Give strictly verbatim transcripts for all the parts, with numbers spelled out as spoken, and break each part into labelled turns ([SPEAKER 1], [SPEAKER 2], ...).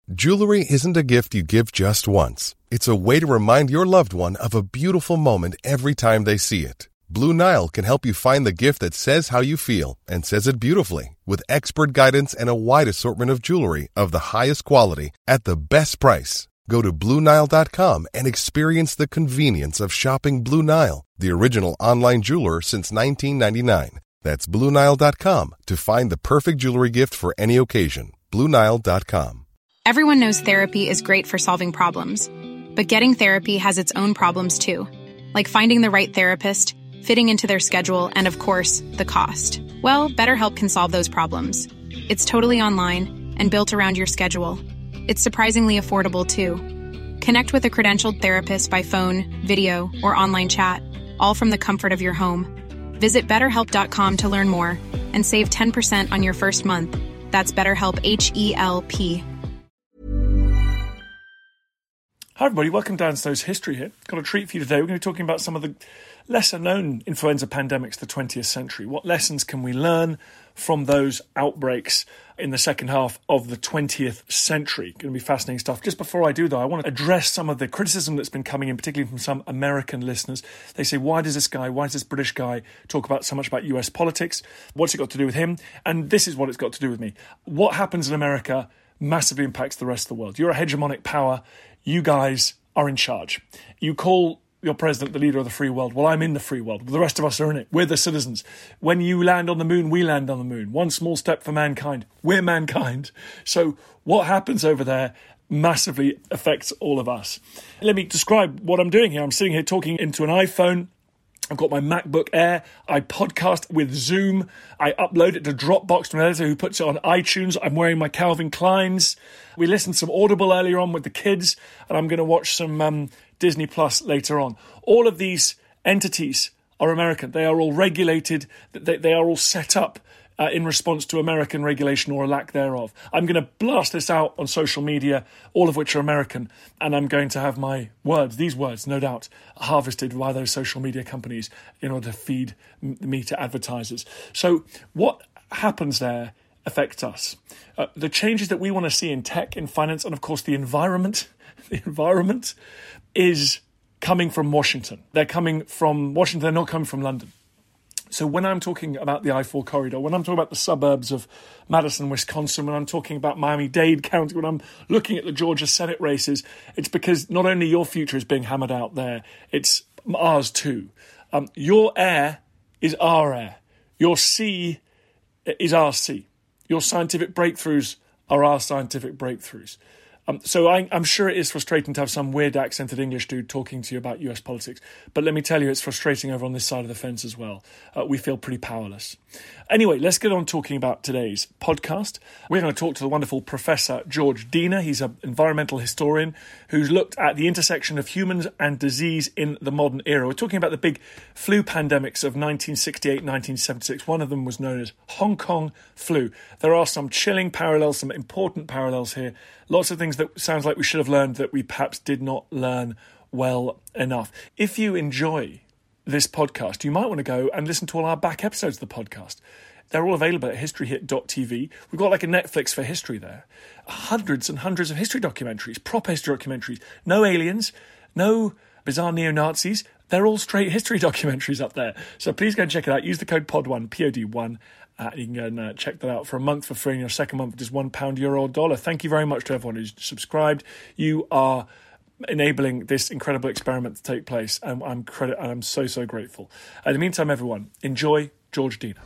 [SPEAKER 1] Jewelry isn't a gift you give just once. It's a way to remind your loved one of a beautiful moment every time they see it. Blue Nile can help you find the gift that says how you feel and says it beautifully, with expert guidance and a wide assortment of jewelry of the highest quality at the best price. Go to Blue Nile dot com and experience the convenience of shopping Blue Nile, the original online jeweler since nineteen ninety-nine. That's Blue Nile dot com to find the perfect jewelry gift for any occasion. Blue Nile dot com.
[SPEAKER 2] Everyone knows therapy is great for solving problems, but getting therapy has its own problems too, like finding the right therapist, fitting into their schedule, and of course, the cost. Well, BetterHelp can solve those problems. It's totally online and built around your schedule. It's surprisingly affordable too. Connect with a credentialed therapist by phone, video, or online chat, all from the comfort of your home. Visit better help dot com to learn more and save ten percent on your first month. That's BetterHelp, H E L P.
[SPEAKER 3] Hi everybody, welcome to Dan Snow's History here. Got a treat for you today. We're going to be talking about some of the lesser-known influenza pandemics of the twentieth century. What lessons can we learn from those outbreaks in the second half of the twentieth century? Going to be fascinating stuff. Just before I do, though, I want to address some of the criticism that's been coming in, particularly from some American listeners. They say, why does this guy, why does this British guy talk about so much about U S politics? What's it got to do with him? And this is what it's got to do with me. What happens in America massively impacts the rest of the world. You're a hegemonic power. You guys are in charge. You call your president the leader of the free world. Well, I'm in the free world. The rest of us are in it. We're the citizens. When you land on the moon, we land on the moon. One small step for mankind. We're mankind. So what happens over there massively affects all of us. Let me describe what I'm doing here. I'm sitting here talking into an iPhone. I've got my MacBook Air. I podcast with Zoom. I upload it to Dropbox to an editor who puts it on iTunes. I'm wearing my Calvin Kleins. We listened to some Audible earlier on with the kids, and I'm going to watch some um, Disney Plus later on. All of these entities are American. They are all regulated. They, they are all set up Uh, in response to American regulation or a lack thereof. I'm going to blast this out on social media, all of which are American, and I'm going to have my words, these words, no doubt, harvested by those social media companies in order to feed m- me to advertisers. So what happens there affects us. Uh, the changes that we want to see in tech, in finance, and of course the environment, the environment is coming from Washington. They're coming from Washington, they're not coming from London. So when I'm talking about the I four corridor, when I'm talking about the suburbs of Madison, Wisconsin, when I'm talking about Miami-Dade County, when I'm looking at the Georgia Senate races, it's because not only your future is being hammered out there, it's ours too. Um, your air is our air. Your sea is our sea. Your scientific breakthroughs are our scientific breakthroughs. Um, so I, I'm sure it is frustrating to have some weird accented English dude talking to you about U S politics. But let me tell you, it's frustrating over on this side of the fence as well. Uh, we feel pretty powerless. Anyway, let's get on talking about today's podcast. We're going to talk to the wonderful Professor George Diener. He's an environmental historian who's looked at the intersection of humans and disease in the modern era. We're talking about the big flu pandemics of nineteen sixty-eight, nineteen seventy-six. One of them was known as Hong Kong flu. There are some chilling parallels, some important parallels here. Lots of things that sounds like we should have learned that we perhaps did not learn well enough. If you enjoy this podcast, you might want to go and listen to all our back episodes of the podcast. They're all available at history hit dot t v. We've got like a Netflix for history there. Hundreds and hundreds of history documentaries, proper history documentaries. No aliens, no bizarre neo-Nazis. They're all straight history documentaries up there. So please go and check it out. Use the code P O D one, P O D one. Uh, you can go and uh, check that out for a month for free, and your second month is one pound, euro, or dollar. Thank you very much to everyone who's subscribed. You are enabling this incredible experiment to take place, and I'm credit, and I'm so, so grateful. In the meantime, everyone, enjoy George Diener.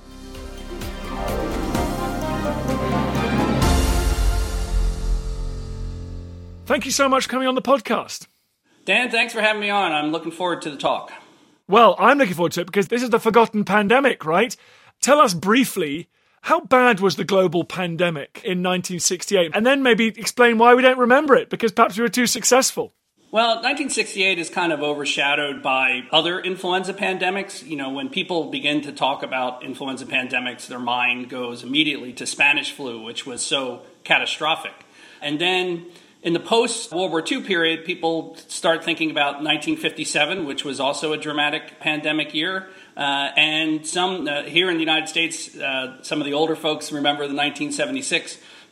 [SPEAKER 3] Thank you so much for coming on the podcast.
[SPEAKER 4] Dan, thanks for having me on. I'm looking forward to the talk.
[SPEAKER 3] Well, I'm looking forward to it because this is the forgotten pandemic, right? Tell us briefly, how bad was the global pandemic in nineteen sixty-eight? And then maybe explain why we don't remember it, because perhaps we were too successful.
[SPEAKER 4] Well, nineteen sixty-eight is kind of overshadowed by other influenza pandemics. You know, when people begin to talk about influenza pandemics, their mind goes immediately to Spanish flu, which was so catastrophic. And then in the post-World War Two period, people start thinking about nineteen fifty-seven, which was also a dramatic pandemic year. Uh, and some uh, here in the United States, uh, some of the older folks remember the nineteen seventy-six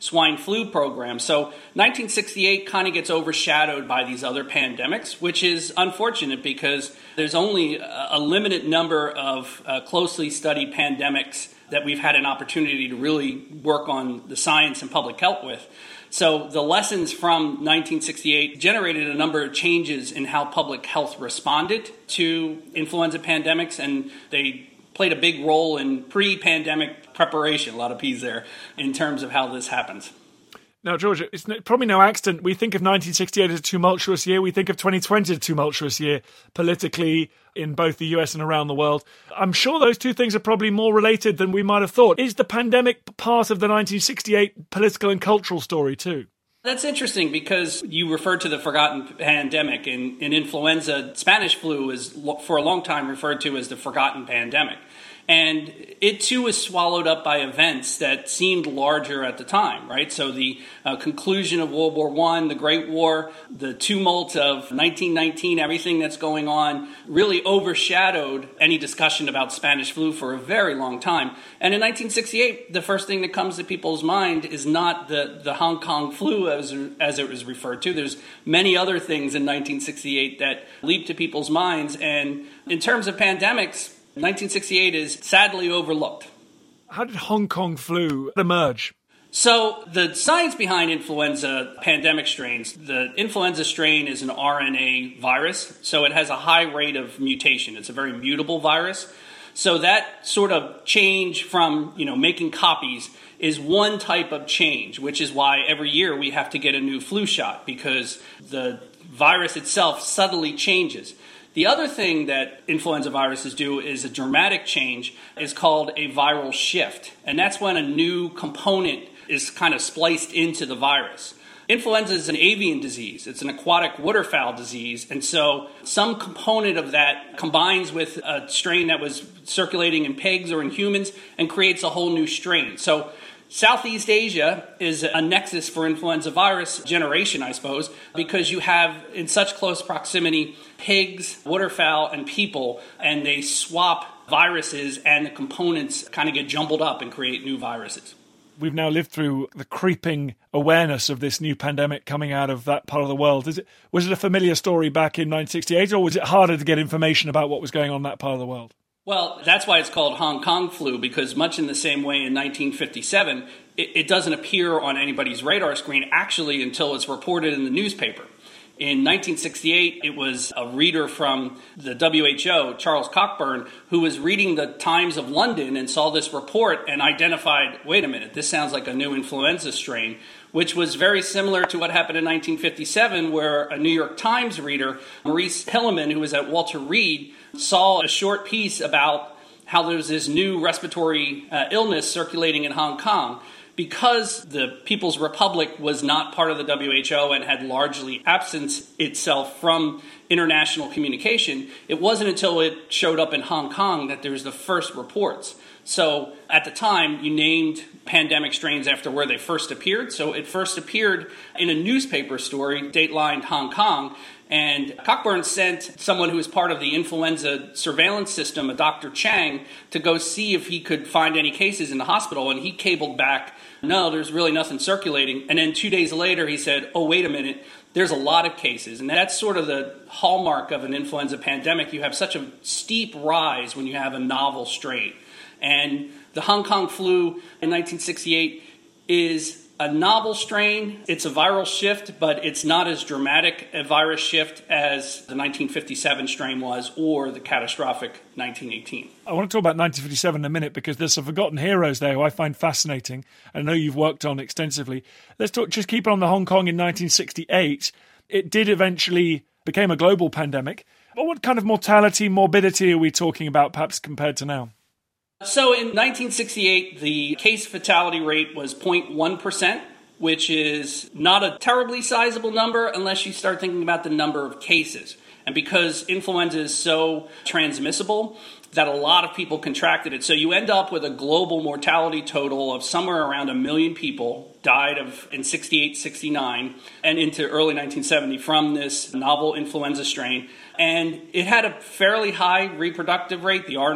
[SPEAKER 4] swine flu program. So nineteen sixty-eight kind of gets overshadowed by these other pandemics, which is unfortunate because there's only a limited number of uh, closely studied pandemics that we've had an opportunity to really work on the science and public health with. So the lessons from nineteen sixty-eight generated a number of changes in how public health responded to influenza pandemics, and they played a big role in pre-pandemic preparation, a lot of P's there, in terms of how this happens.
[SPEAKER 3] Now, George, it's probably no accident. We think of nineteen sixty-eight as a tumultuous year. We think of twenty twenty as a tumultuous year politically in both the U S and around the world. I'm sure those two things are probably more related than we might have thought. Is the pandemic part of the nineteen sixty-eight political and cultural story too?
[SPEAKER 4] That's interesting because you referred to the forgotten pandemic. In, in influenza, Spanish flu is for a long time referred to as the forgotten pandemic. And it, too, was swallowed up by events that seemed larger at the time, right? So the uh, conclusion of World War One, the Great War, the tumult of nineteen nineteen, everything that's going on really overshadowed any discussion about Spanish flu for a very long time. And in nineteen sixty-eight, the first thing that comes to people's mind is not the, the Hong Kong flu, as, as it was referred to. There's many other things in nineteen sixty-eight that leap to people's minds. And in terms of pandemics, nineteen sixty-eight is sadly overlooked.
[SPEAKER 3] How did Hong Kong flu emerge?
[SPEAKER 4] So the science behind influenza pandemic strains, the influenza strain is an R N A virus, so it has a high rate of mutation. It's a very mutable virus. So that sort of change from, you know, making copies is one type of change, which is why every year we have to get a new flu shot because the virus itself subtly changes. The other thing that influenza viruses do is a dramatic change. It's called a viral shift. And that's when a new component is kind of spliced into the virus. Influenza is an avian disease. It's an aquatic waterfowl disease. And so some component of that combines with a strain that was circulating in pigs or in humans and creates a whole new strain. So Southeast Asia is a nexus for influenza virus generation, I suppose, because you have in such close proximity pigs, waterfowl, and people, and they swap viruses and the components kind of get jumbled up and create new viruses.
[SPEAKER 3] We've now lived through the creeping awareness of this new pandemic coming out of that part of the world. Is it, was it a familiar story back in nineteen sixty-eight, or was it harder to get information about what was going on in that part of the world?
[SPEAKER 4] Well, that's why it's called Hong Kong flu, because much in the same way in nineteen fifty-seven, it, it doesn't appear on anybody's radar screen actually until it's reported in the newspaper. In nineteen sixty-eight, it was a reader from the W H O, Charles Cockburn, who was reading the Times of London and saw this report and identified, wait a minute, this sounds like a new influenza strain, which was very similar to what happened in nineteen fifty-seven, where a New York Times reader, Maurice Hilleman, who was at Walter Reed, saw a short piece about how there's this new respiratory uh, illness circulating in Hong Kong. Because the People's Republic was not part of the W H O and had largely absenced itself from international communication, it wasn't until it showed up in Hong Kong that there was the first reports. So at the time, you named pandemic strains after where they first appeared. So it first appeared in a newspaper story, datelined Hong Kong, and Cockburn sent someone who was part of the influenza surveillance system, a Doctor Chang, to go see if he could find any cases in the hospital, and he cabled back, no, there's really nothing circulating. And then two days later, he said, oh, wait a minute, there's a lot of cases. And that's sort of the hallmark of an influenza pandemic. You have such a steep rise when you have a novel strain. And the Hong Kong flu in nineteen sixty-eight is a novel strain. It's a viral shift, but it's not as dramatic a virus shift as the nineteen fifty-seven strain was or the catastrophic nineteen eighteen.
[SPEAKER 3] I want to talk about nineteen fifty-seven in a minute because there's some forgotten heroes there who I find fascinating. I know you've worked on extensively. Let's talk, just keep on the Hong Kong in nineteen sixty-eight. It did eventually become a global pandemic. But what kind of mortality, morbidity are we talking about perhaps compared to now?
[SPEAKER 4] So in nineteen sixty-eight, the case fatality rate was zero point one percent, which is not a terribly sizable number unless you start thinking about the number of cases. And because influenza is so transmissible that a lot of people contracted it. So you end up with a global mortality total of somewhere around a million people died of in sixty-eight, sixty-nine and into early nineteen seventy from this novel influenza strain. And it had a fairly high reproductive rate. The R naught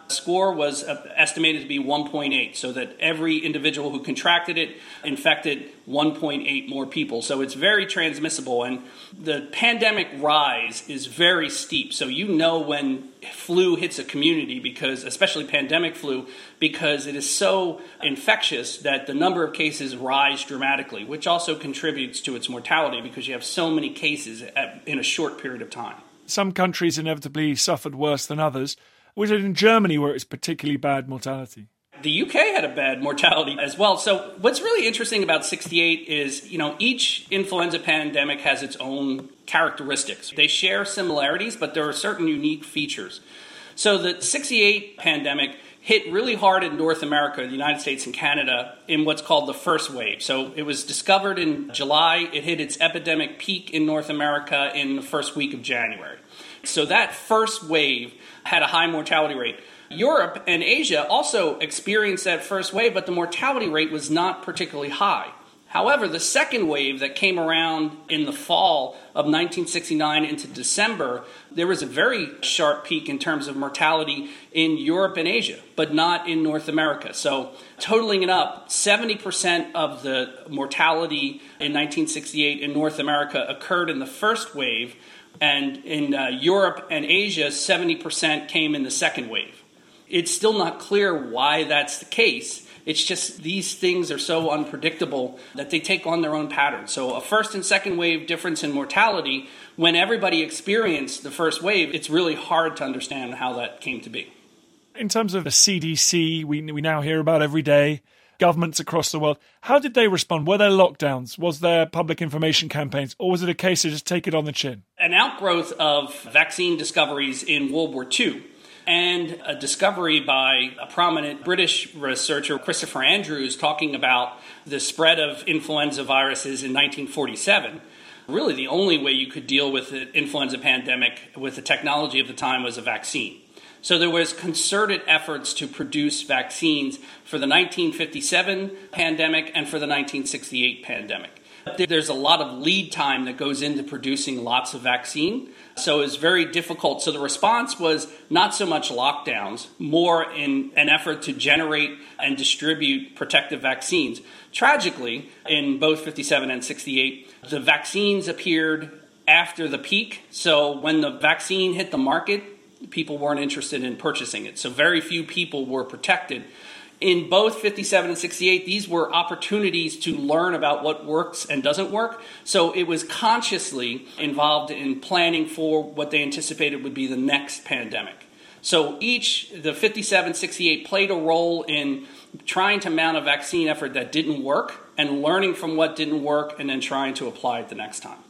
[SPEAKER 4] score was estimated to be one point eight, so that every individual who contracted it infected one point eight more people. So it's very transmissible, and the pandemic rise is very steep. So you know when flu hits a community, because especially pandemic flu, because it is so infectious that the number of cases rise dramatically, which also contributes to its mortality because you have so many cases at, in a short period of time.
[SPEAKER 3] Some countries inevitably suffered worse than others. Was it in Germany where it was particularly bad mortality?
[SPEAKER 4] The U K had a bad mortality as well. So what's really interesting about sixty-eight is, you know, each influenza pandemic has its own characteristics. They share similarities, but there are certain unique features. So the sixty-eight pandemic hit really hard in North America, the United States and Canada, in what's called the first wave. So it was discovered in July. It hit its epidemic peak in North America in the first week of January. So that first wave had a high mortality rate. Europe and Asia also experienced that first wave, but the mortality rate was not particularly high. However, the second wave that came around in the fall of nineteen sixty-nine into December, there was a very sharp peak in terms of mortality in Europe and Asia, but not in North America. So totaling it up, seventy percent of the mortality in nineteen sixty-eight in North America occurred in the first wave, and in uh, Europe and Asia, seventy percent came in the second wave. It's still not clear why that's the case. It's just these things are so unpredictable that they take on their own patterns. So a first and second wave difference in mortality, when everybody experienced the first wave, it's really hard to understand how that came to be.
[SPEAKER 3] In terms of the C D C, we we now hear about every day, governments across the world, how did they respond? Were there lockdowns? Was there public information campaigns? Or was it a case of just take it on the chin?
[SPEAKER 4] An outgrowth of vaccine discoveries in World War Two. And a discovery by a prominent British researcher, Christopher Andrews, talking about the spread of influenza viruses in nineteen forty-seven. Really, the only way you could deal with the influenza pandemic with the technology of the time was a vaccine. So there was concerted efforts to produce vaccines for the nineteen fifty-seven pandemic and for the nineteen sixty-eight pandemic. There's a lot of lead time that goes into producing lots of vaccine, so it's very difficult. So the response was not so much lockdowns, more in an effort to generate and distribute protective vaccines. Tragically, in both fifty-seven and sixty-eight, the vaccines appeared after the peak. So when the vaccine hit the market, people weren't interested in purchasing it. So very few people were protected. In both fifty-seven and sixty-eight, these were opportunities to learn about what works and doesn't work. So it was consciously involved in planning for what they anticipated would be the next pandemic. So each, the fifty-seven, sixty-eight played a role in trying to mount a vaccine effort that didn't work and learning from what didn't work and then trying to apply it the next time.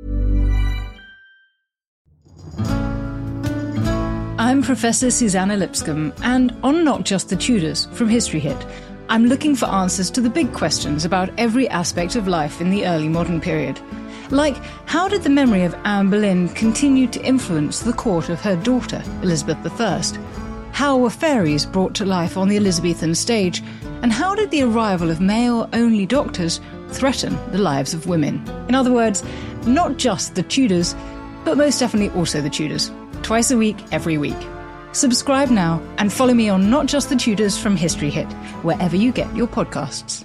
[SPEAKER 5] I'm Professor Susanna Lipscomb, and on Not Just the Tudors from History Hit, I'm looking for answers to the big questions about every aspect of life in the early modern period. Like, how did the memory of Anne Boleyn continue to influence the court of her daughter, Elizabeth the First? How were fairies brought to life on the Elizabethan stage? And how did the arrival of male-only doctors threaten the lives of women? In other words, not just the Tudors, but most definitely also the Tudors. Twice a week, every week. Subscribe now and follow me on Not Just the Tudors from History Hit, wherever you get your podcasts.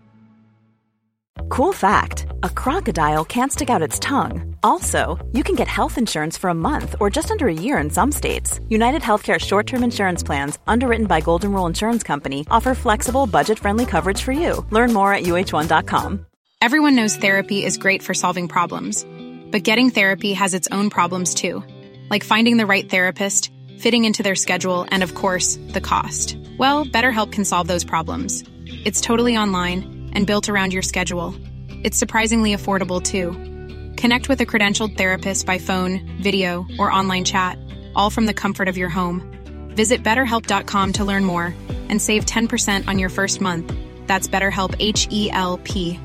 [SPEAKER 6] Cool fact, a crocodile can't stick out its tongue. Also, you can get health insurance for a month or just under a year in some states. United Healthcare short-term insurance plans, underwritten by Golden Rule Insurance Company, offer flexible, budget-friendly coverage for you. Learn more at U H one dot com.
[SPEAKER 2] Everyone knows therapy is great for solving problems, but getting therapy has its own problems too. Like finding the right therapist, fitting into their schedule, and of course, the cost. Well, BetterHelp can solve those problems. It's totally online and built around your schedule. It's surprisingly affordable too. Connect with a credentialed therapist by phone, video, or online chat, all from the comfort of your home. Visit better help dot com to learn more and save ten percent on your first month. That's BetterHelp, H E L P.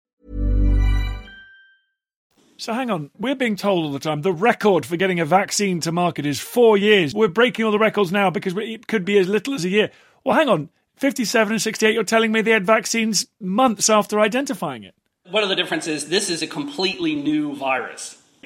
[SPEAKER 3] So hang on, we're being told all the time the record for getting a vaccine to market is four years. We're breaking all the records now because it could be as little as a year. Well, hang on, fifty-seven and sixty-eight, you're telling me they had vaccines months after identifying it.
[SPEAKER 4] One of the differences, this is a completely new virus.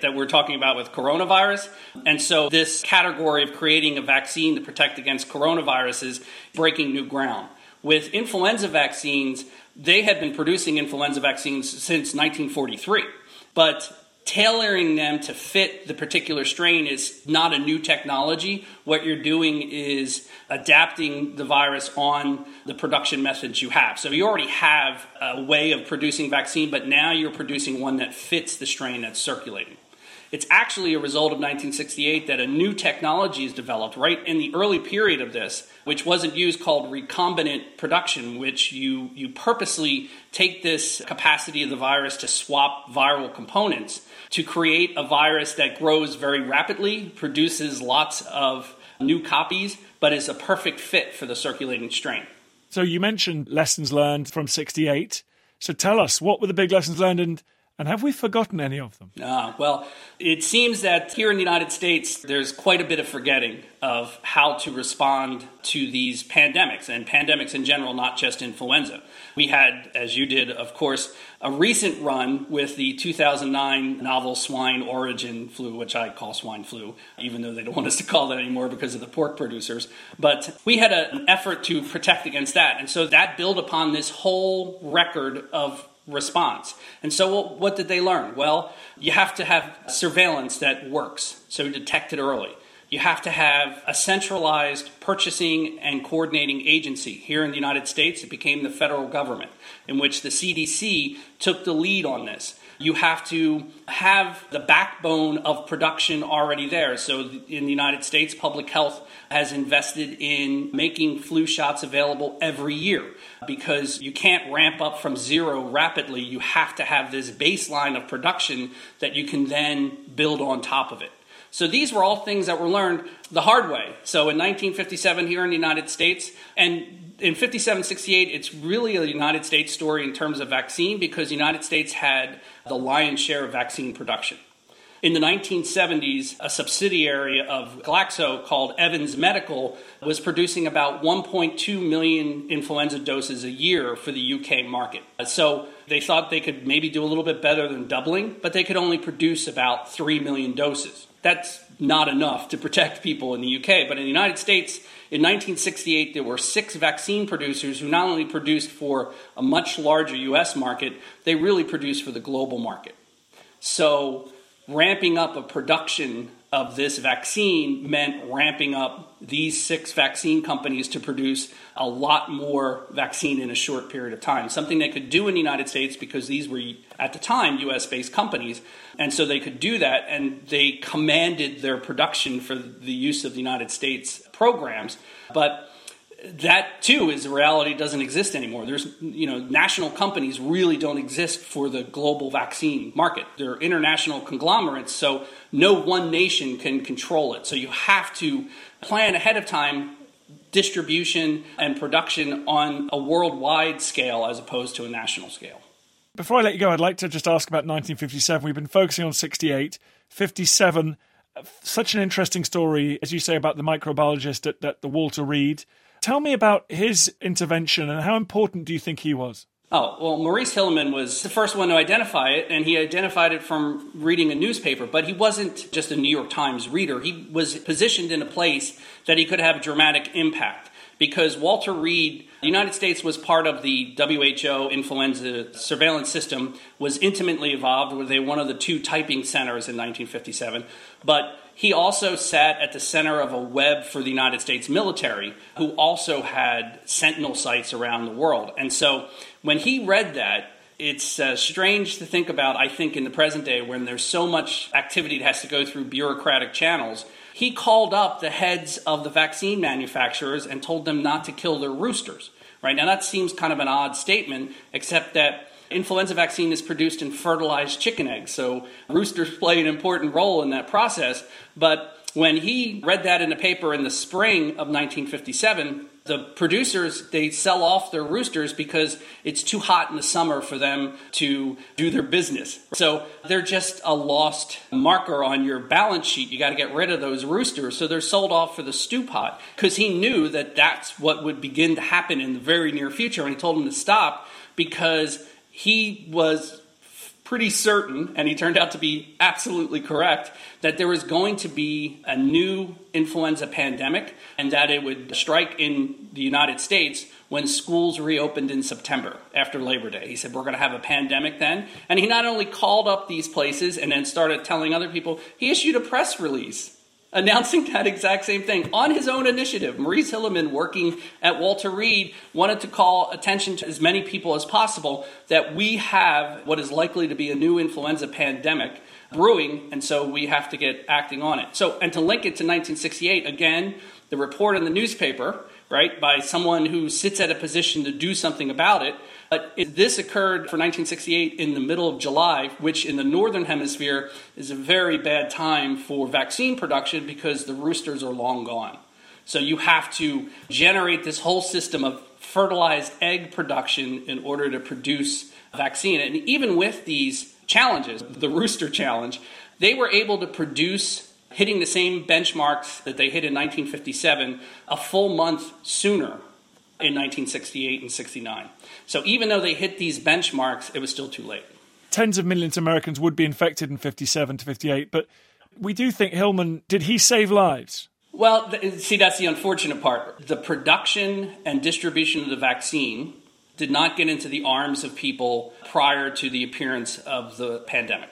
[SPEAKER 4] that we're talking about with coronavirus. And so this category of creating a vaccine to protect against coronavirus is breaking new ground. With influenza vaccines, they had been producing influenza vaccines since nineteen forty-three. But tailoring them to fit the particular strain is not a new technology. What you're doing is adapting the virus on the production methods you have. So you already have a way of producing vaccine, but now you're producing one that fits the strain that's circulating. It's actually a result of nineteen sixty-eight that a new technology is developed right in the early period of this, which wasn't used, called recombinant production, which you, you purposely take this capacity of the virus to swap viral components to create a virus that grows very rapidly, produces lots of new copies, but is a perfect fit for the circulating strain.
[SPEAKER 3] So you mentioned lessons learned from sixty-eight. So tell us, what were the big lessons learned, and And have we forgotten any of them?
[SPEAKER 4] Uh, well, it seems that here in the United States, there's quite a bit of forgetting of how to respond to these pandemics, and pandemics in general, not just influenza. We had, as you did, of course, a recent run with the two thousand nine novel swine origin flu, which I call swine flu, even though they don't want us to call that anymore because of the pork producers. But we had a, an effort to protect against that. And so that built upon this whole record of response. And so what did they learn? Well, you have to have surveillance that works, so detect it early. You have to have a centralized purchasing and coordinating agency. Here in the United States, it became the federal government, in which the C D C took the lead on this. You have to have the backbone of production already there. So in the United States, public health has invested in making flu shots available every year, because you can't ramp up from zero rapidly. You have to have this baseline of production that you can then build on top of it. So these were all things that were learned the hard way. So in nineteen fifty-seven here in the United States, and in fifty-seven sixty-eight, it's really a United States story in terms of vaccine, because the United States had the lion's share of vaccine production. In the nineteen seventies, a subsidiary of Glaxo called Evans Medical was producing about one point two million influenza doses a year for the U K market. So they thought they could maybe do a little bit better than doubling, but they could only produce about three million doses. That's not enough to protect people in the U K. But in the United States, in nineteen sixty-eight, there were six vaccine producers who not only produced for a much larger U S market, they really produced for the global market. So ramping up a production of this vaccine meant ramping up these six vaccine companies to produce a lot more vaccine in a short period of time, something they could do in the United States because these were, at the time, U S-based companies. And so they could do that, and they commanded their production for the use of the United States programs. But that, too, is a reality that doesn't exist anymore. There's, you know, national companies really don't exist for the global vaccine market. They're international conglomerates, so no one nation can control it. So you have to plan ahead of time distribution and production on a worldwide scale as opposed to a national scale.
[SPEAKER 3] Before I let you go, I'd like to just ask about nineteen fifty-seven. We've been focusing on sixty-eight. fifty-seven, such an interesting story, as you say, about the microbiologist at, at the Walter Reed. Tell me about his intervention, and how important do you think he was?
[SPEAKER 4] Oh, well, Maurice Hilleman was the first one to identify it, and he identified it from reading a newspaper. But he wasn't just a New York Times reader. He was positioned in a place that he could have a dramatic impact, because Walter Reed, the United States was part of the W H O influenza surveillance system, was intimately involved. Were they one of the two typing centers in nineteen fifty-seven? But he also sat at the center of a web for the United States military, who also had sentinel sites around the world. And so when he read that, it's uh, strange to think about, I think, in the present day when there's so much activity that has to go through bureaucratic channels. He called up the heads of the vaccine manufacturers and told them not to kill their roosters. Right now, that seems kind of an odd statement, except that influenza vaccine is produced in fertilized chicken eggs, so roosters play an important role in that process. But when he read that in the paper in the spring of nineteen fifty-seven, the producers, they sell off their roosters because it's too hot in the summer for them to do their business. So they're just a lost marker on your balance sheet. You got to get rid of those roosters. So they're sold off for the stew pot, because he knew that that's what would begin to happen in the very near future. And he told them to stop, because he was pretty certain, and he turned out to be absolutely correct, that there was going to be a new influenza pandemic and that it would strike in the United States when schools reopened in September after Labor Day. He said, we're going to have a pandemic then. And he not only called up these places and then started telling other people, he issued a press release announcing that exact same thing on his own initiative. Maurice Hilleman, working at Walter Reed, wanted to call attention to as many people as possible that we have what is likely to be a new influenza pandemic brewing, and so we have to get acting on it. So, and to link it to nineteen sixty-eight, again, the report in the newspaper, right, by someone who sits at a position to do something about it. But this occurred for nineteen sixty-eight in the middle of July, which in the northern hemisphere is a very bad time for vaccine production because the roosters are long gone. So you have to generate this whole system of fertilized egg production in order to produce a vaccine. And even with these challenges, the rooster challenge, they were able to produce, hitting the same benchmarks that they hit in nineteen fifty-seven, a full month sooner in nineteen sixty-eight and sixty-nine. So even though they hit these benchmarks, it was still too late.
[SPEAKER 3] Tens of millions of Americans would be infected in fifty-seven to fifty-eight, but we do think Hilleman, did he save lives?
[SPEAKER 4] Well, th- see, that's the unfortunate part. The production and distribution of the vaccine did not get into the arms of people prior to the appearance of the pandemic.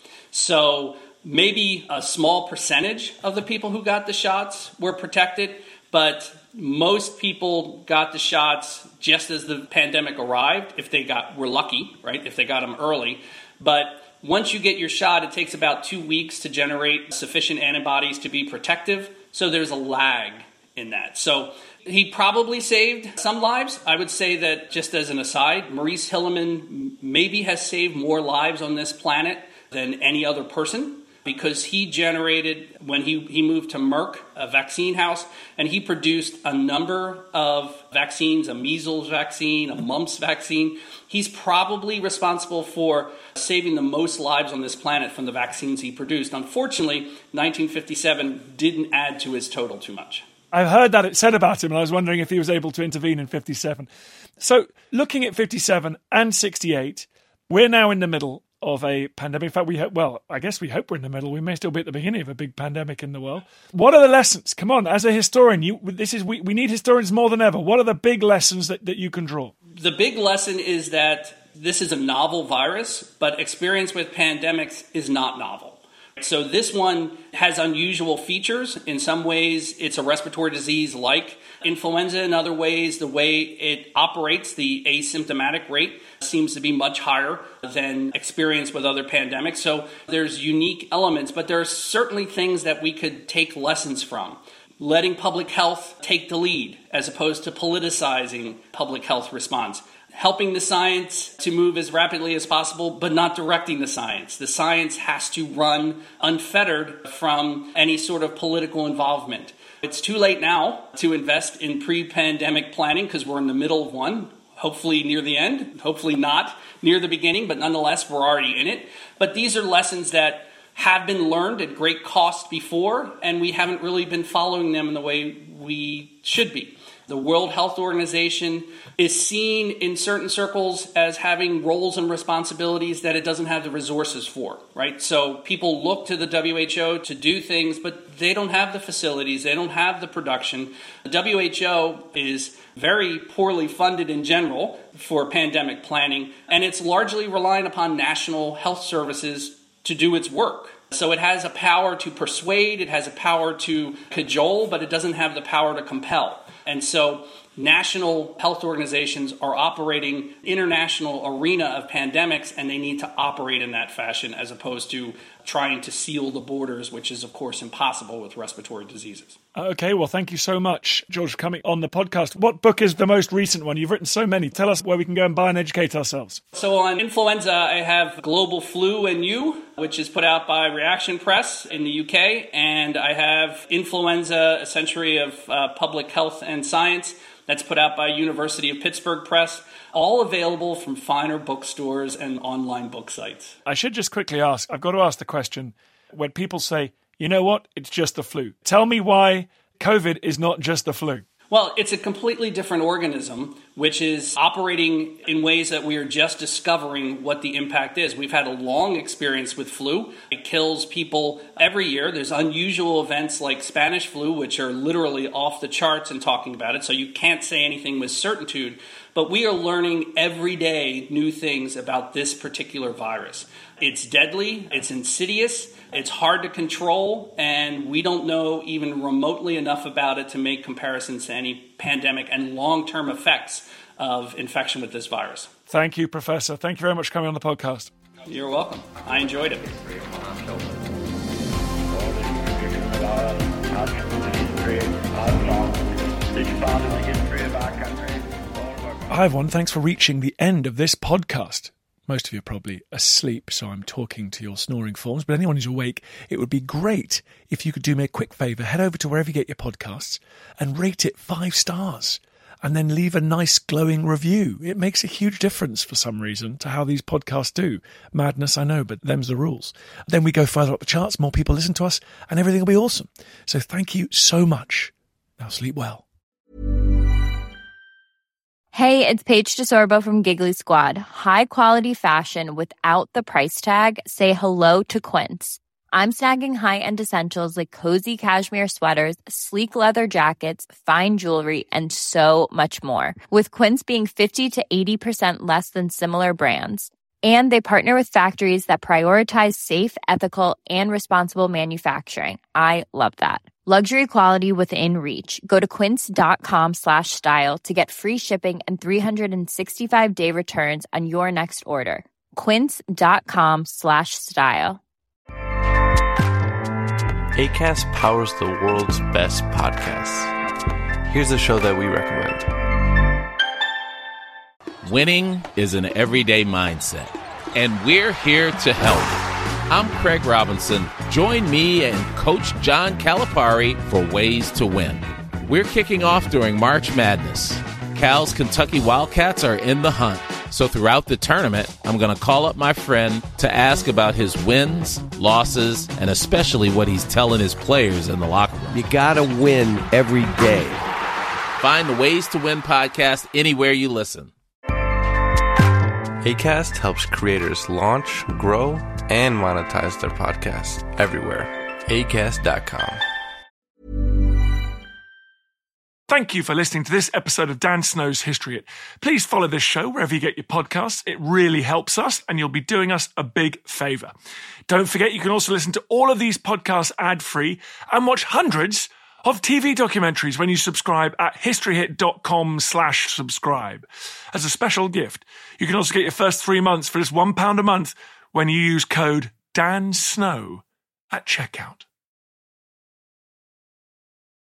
[SPEAKER 4] So maybe a small percentage of the people who got the shots were protected, but most people got the shots just as the pandemic arrived, if they got were lucky, right, if they got them early. But once you get your shot, it takes about two weeks to generate sufficient antibodies to be protective, so there's a lag in that. So he probably saved some lives. I would say that, just as an aside, Maurice Hilleman maybe has saved more lives on this planet than any other person, because he generated, when he, he moved to Merck, a vaccine house, and he produced a number of vaccines, a measles vaccine, a mumps vaccine. He's probably responsible for saving the most lives on this planet from the vaccines he produced. Unfortunately, nineteen fifty-seven didn't add to his total too much.
[SPEAKER 3] I've heard that it said about him, and I was wondering if he was able to intervene in fifty-seven. So, looking at fifty-seven and sixty-eight, we're now in the middle of a pandemic. In fact, we hope, well, I guess we hope we're in the middle. We may still be at the beginning of a big pandemic in the world. What are the lessons? Come on, as a historian, you this is we, we need historians more than ever. What are the big lessons that, that you can draw?
[SPEAKER 4] The big lesson is that this is a novel virus, but experience with pandemics is not novel. So this one has unusual features. In some ways, it's a respiratory disease like influenza. In other ways, the way it operates, the asymptomatic rate, seems to be much higher than experience with other pandemics. So there's unique elements, but there are certainly things that we could take lessons from. Letting public health take the lead as opposed to politicizing public health response. Helping the science to move as rapidly as possible, but not directing the science. The science has to run unfettered from any sort of political involvement. It's too late now to invest in pre-pandemic planning because we're in the middle of one, hopefully near the end, hopefully not near the beginning, but nonetheless, we're already in it. But these are lessons that have been learned at great cost before, and we haven't really been following them in the way we should be. The World Health Organization is seen in certain circles as having roles and responsibilities that it doesn't have the resources for, right? So people look to the W H O to do things, but they don't have the facilities, they don't have the production. The W H O is very poorly funded in general for pandemic planning, and it's largely relying upon national health services to do its work. So it has a power to persuade, it has a power to cajole, but it doesn't have the power to compel. And so national health organizations are operating international arena of pandemics, and they need to operate in that fashion as opposed to trying to seal the borders, which is, of course, impossible with respiratory diseases.
[SPEAKER 3] Okay, well, thank you so much, George, for coming on the podcast. What book is the most recent one? You've written so many. Tell us where we can go and buy and educate ourselves.
[SPEAKER 4] So on influenza, I have Global Flu and You, which is put out by Reaction Press in the U K, and I have Influenza, a Century of uh, Public Health and Science. That's put out by University of Pittsburgh Press, all available from finer bookstores and online book sites.
[SPEAKER 3] I should just quickly ask, I've got to ask the question, when people say, you know what, it's just the flu. Tell me why COVID is not just the flu.
[SPEAKER 4] Well, it's a completely different organism, which is operating in ways that we are just discovering what the impact is. We've had a long experience with flu. It kills people every year. There's unusual events like Spanish flu, which are literally off the charts in talking about it, so you can't say anything with certitude. But we are learning every day new things about this particular virus. It's deadly, it's insidious, it's hard to control, and we don't know even remotely enough about it to make comparisons to any pandemic and long-term effects of infection with this virus.
[SPEAKER 3] Thank you, Professor. Thank you very much for coming on the podcast.
[SPEAKER 4] You're welcome. I enjoyed it.
[SPEAKER 3] Hi, everyone. Thanks for reaching the end of this podcast. Most of you are probably asleep, so I'm talking to your snoring forms. But anyone who's awake, it would be great if you could do me a quick favour. Head over to wherever you get your podcasts and rate it five stars. And then leave a nice glowing review. It makes a huge difference for some reason to how these podcasts do. Madness, I know, but them's the rules. Then we go further up the charts, more people listen to us, and everything will be awesome. So thank you so much. Now sleep well.
[SPEAKER 7] Hey, it's Paige DeSorbo from Giggly Squad. High quality fashion without the price tag. Say hello to Quince. I'm snagging high-end essentials like cozy cashmere sweaters, sleek leather jackets, fine jewelry, and so much more. With Quince being fifty to eighty percent less than similar brands. And they partner with factories that prioritize safe, ethical, and responsible manufacturing. I love that. Luxury quality within reach. Go to quince.com slash style to get free shipping and three sixty-five day returns on your next order. Quince.com slash style.
[SPEAKER 8] Acast powers the world's best podcasts. Here's a show that we recommend.
[SPEAKER 9] Winning is an everyday mindset, and we're here to help. I'm Craig Robinson. Join me and Coach John Calipari for Ways to Win. We're kicking off during March Madness. Cal's Kentucky Wildcats are in the hunt. So throughout the tournament, I'm going to call up my friend to ask about his wins, losses, and especially what he's telling his players in the locker room.
[SPEAKER 10] You got to win every day.
[SPEAKER 9] Find the Ways to Win podcast anywhere you listen.
[SPEAKER 8] Acast helps creators launch, grow, and monetize their podcasts everywhere. Acast dot com.
[SPEAKER 3] Thank you for listening to this episode of Dan Snow's History Hit. Please follow this show wherever you get your podcasts. It really helps us, and you'll be doing us a big favour. Don't forget, you can also listen to all of these podcasts ad-free and watch hundreds of T V documentaries when you subscribe at historyhit.com slash subscribe. As a special gift, you can also get your first three months for just one pound a month when you use code DANSNOW at checkout.